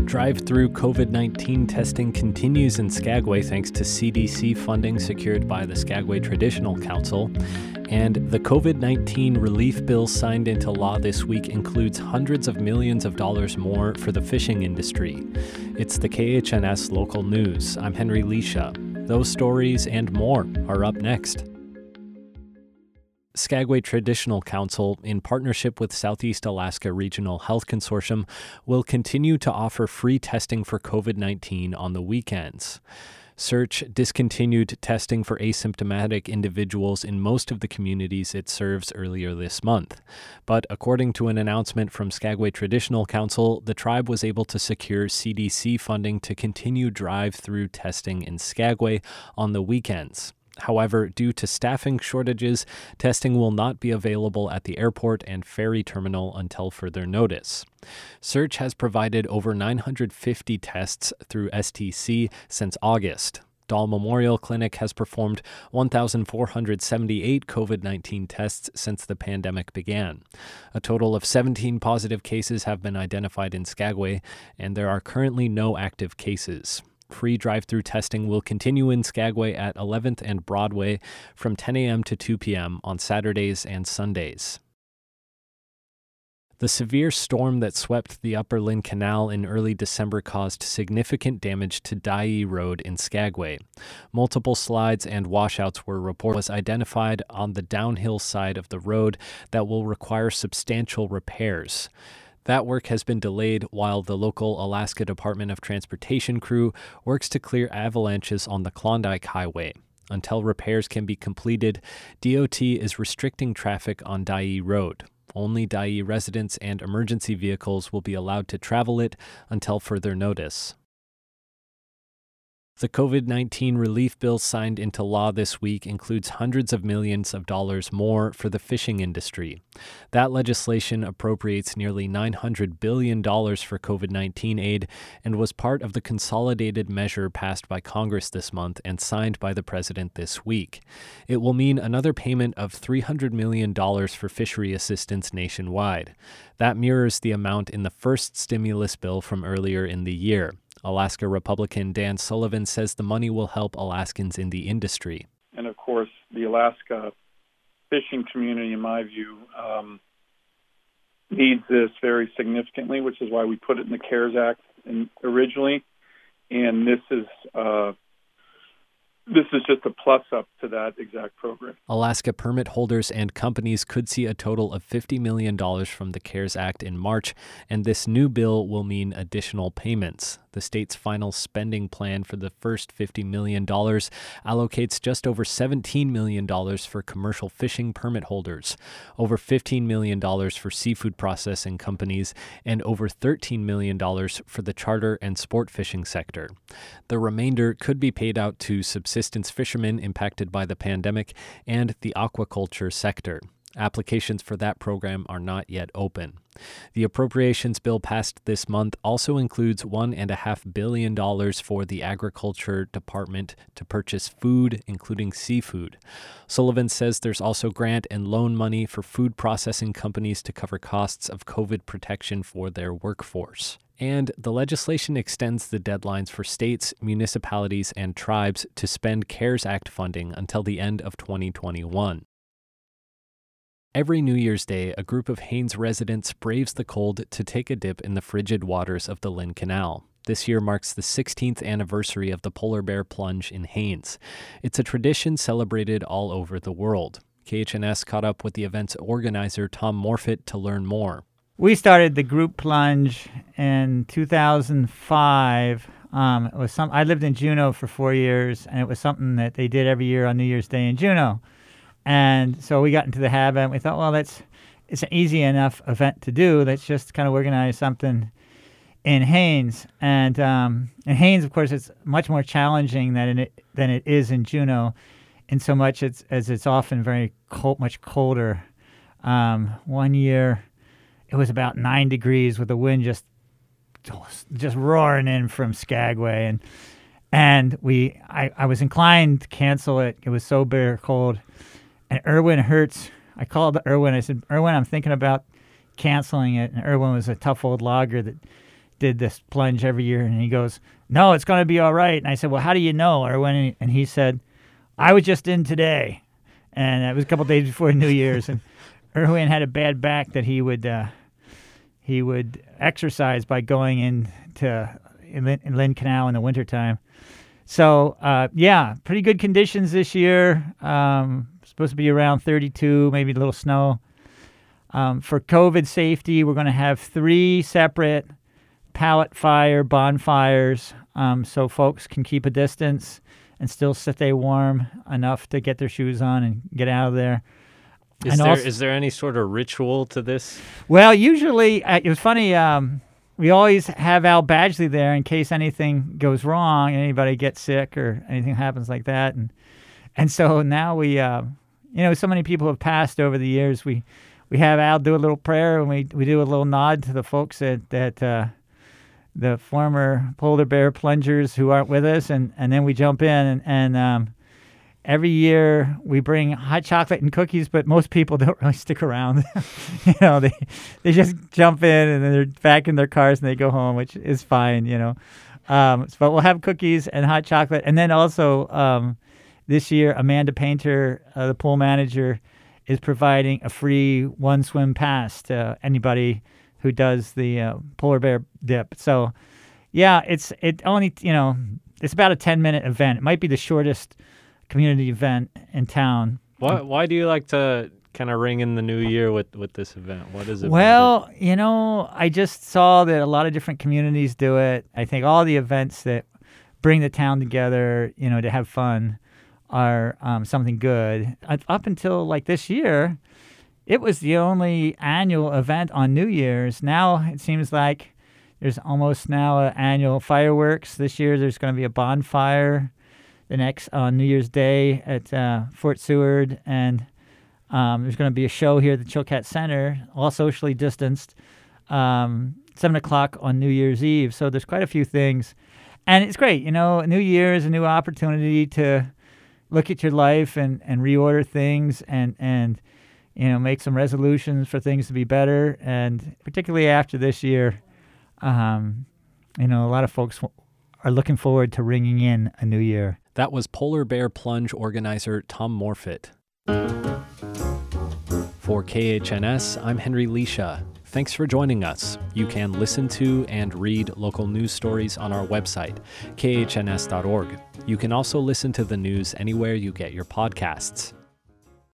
Drive-through COVID-19 testing continues in Skagway thanks to CDC funding secured by the Skagway Traditional Council. And the COVID-19 relief bill signed into law this week includes hundreds of millions of dollars more for the fishing industry. It's the KHNS Local News. I'm Henry Leisha. Those stories and more are up next. Skagway Traditional Council, in partnership with Southeast Alaska Regional Health Consortium, will continue to offer free testing for COVID-19 on the weekends. SEARCH discontinued testing for asymptomatic individuals in most of the communities it serves earlier this month. But according to an announcement from Skagway Traditional Council, the tribe was able to secure CDC funding to continue drive-through testing in Skagway on the weekends. However, due to staffing shortages, testing will not be available at the airport and ferry terminal until further notice. SEARCH has provided over 950 tests through STC since August. Dahl Memorial Clinic has performed 1,478 COVID-19 tests since the pandemic began. A total of 17 positive cases have been identified in Skagway, and there are currently no active cases. Free drive-through testing will continue in Skagway at 11th and Broadway from 10 a.m. to 2 p.m. on Saturdays and Sundays. The severe storm that swept the Upper Lynn Canal in early December caused significant damage to Dyea Road in Skagway. Multiple slides and washouts were reported. Was identified on the downhill side of the road that will require substantial repairs. That work has been delayed while the local Alaska Department of Transportation crew works to clear avalanches on the Klondike Highway. Until repairs can be completed, DOT is restricting traffic on Dyea Road. Only Dyea residents and emergency vehicles will be allowed to travel it until further notice. The COVID-19 relief bill signed into law this week includes hundreds of millions of dollars more for the fishing industry. That legislation appropriates nearly $900 billion for COVID-19 aid and was part of the consolidated measure passed by Congress this month and signed by the president this week. It will mean another payment of $300 million for fishery assistance nationwide. That mirrors the amount in the first stimulus bill from earlier in the year. Alaska Republican Dan Sullivan says the money will help Alaskans in the industry. And of course, the Alaska fishing community, in my view, needs this very significantly, which is why we put it in the CARES Act originally. And this is just a plus-up to that exact program. Alaska permit holders and companies could see a total of $50 million from the CARES Act in March, and this new bill will mean additional payments. The state's final spending plan for the first $50 million allocates just over $17 million for commercial fishing permit holders, over $15 million for seafood processing companies, and over $13 million for the charter and sport fishing sector. The remainder could be paid out to subsistence fishermen impacted by the pandemic and the aquaculture sector. Applications for that program are not yet open. The appropriations bill passed this month also includes $1.5 billion for the Agriculture Department to purchase food, including seafood. Sullivan says there's also grant and loan money for food processing companies to cover costs of COVID protection for their workforce. And the legislation extends the deadlines for states, municipalities, and tribes to spend CARES Act funding until the end of 2021. Every New Year's Day, a group of Haines residents braves the cold to take a dip in the frigid waters of the Lynn Canal. This year marks the 16th anniversary of the polar bear plunge in Haines. It's a tradition celebrated all over the world. KHNS caught up with the event's organizer, Tom Morfitt, to learn more. We started the group plunge in 2005. I lived in Juneau for 4 years, and it was something that they did every year on New Year's Day in Juneau. And so we got into the habit, and we thought, well, it's an easy enough event to do. Let's just kind of organize something in Haines. And in Haines, of course, it's much more challenging than it is in Juneau, in so much as it's often very cold, much colder. One year, it was about 9 degrees with the wind just roaring in from Skagway, and I was inclined to cancel it. It was so bitter cold. And Erwin Hertz, I called Erwin. I said, Erwin, I'm thinking about canceling it. And Erwin was a tough old logger that did this plunge every year. And he goes, no, it's going to be all right. And I said, well, how do you know? And he said, I was just in today. And it was a couple days before New Year's. And Erwin had a bad back that he would exercise by going into Lynn Canal in the wintertime. So, pretty good conditions this year. Supposed to be around 32, maybe a little snow. For COVID safety, we're going to have 3 separate pallet fire bonfires so folks can keep a distance and still stay warm enough to get their shoes on and get out of there. Is there any sort of ritual to this? Well, usually, it was funny, we always have Al Badgley there in case anything goes wrong, anybody gets sick or anything happens like that. And so now we, so many people have passed over the years. We have Al do a little prayer, and we do a little nod to the folks that the former polar bear plungers who aren't with us, and then we jump in and every year we bring hot chocolate and cookies, but most people don't really stick around. They just jump in and then they're back in their cars and they go home, which is fine, But we'll have cookies and hot chocolate, and then also this year Amanda Painter, the pool manager, is providing a free one swim pass to anybody who does the polar bear dip. So, it's about a 10-minute event. It might be the shortest community event in town. Why do you like to kind of ring in the new year with this event? What is it? Well, I just saw that a lot of different communities do it. I think all the events that bring the town together, to have fun, are something good. Up until like this year, it was the only annual event on New Year's. Now it seems like there's almost now an annual fireworks. This year there's going to be a bonfire the next on New Year's Day at Fort Seward, and there's going to be a show here at the Chilkat Center, all socially distanced, 7 o'clock on New Year's Eve. So there's quite a few things, and it's great. New Year is a new opportunity to look at your life and reorder things and make some resolutions for things to be better. And particularly after this year, a lot of folks are looking forward to ringing in a new year. That was Polar Bear Plunge organizer Tom Morfitt. For KHNS, I'm Henry Leisha. Thanks for joining us. You can listen to and read local news stories on our website, khns.org. You can also listen to the news anywhere you get your podcasts.